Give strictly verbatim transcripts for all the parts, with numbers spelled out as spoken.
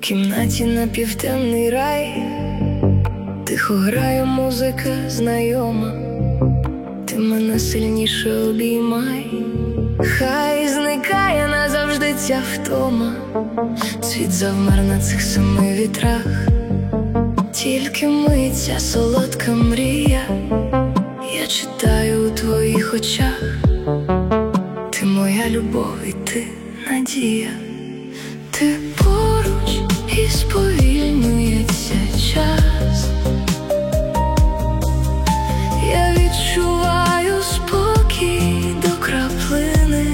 кімнаті напівтемний рай, тихо грає музика знайома, ти мене сильніше обіймай. Хай зникає назавжди ця втома, світ завмер на цих семи вітрах, тільки ми, ця солодка мрія, я читаю у твоїх очах. Ти моя любов і ти надія, ти поруч і сповільнюється час. Я відчуваю спокій до краплини.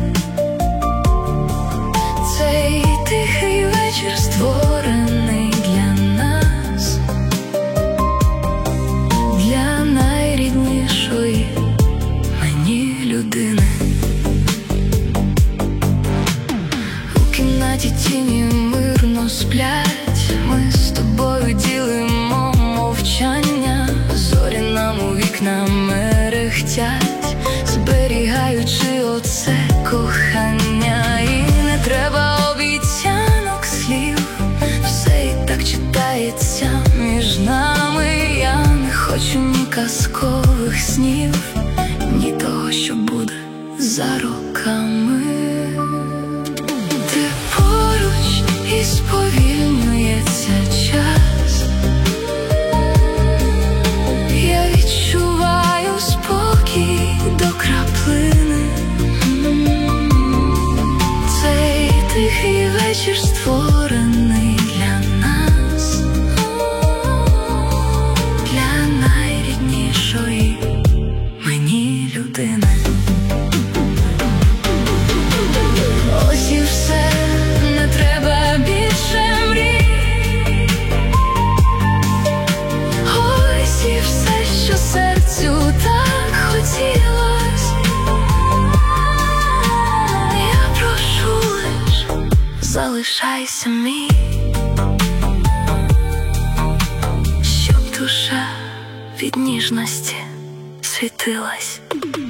Цей тихий вечір створений для нас, для найріднішої мені людини. У кімнаті тіні мирно сплять, ми з тобою ділимо мовчання, зорі нам у вікна мерехтять, зберігаючи оце кохання. І не треба обіцянок слів, все і так читається між нами. Я не хочу ні казкових снів, ні того, що буде за роками. Ти поруч і сповільнюється час, я відчуваю спокій до краплини. Цей тихий вечір створений для нас, для найріднішої мені людини. Ось і все, не треба більше мрій. Ось і все, що серцю так хотілось. Я прошу лиш, залишайся мій, щоб душа від ніжності світилась.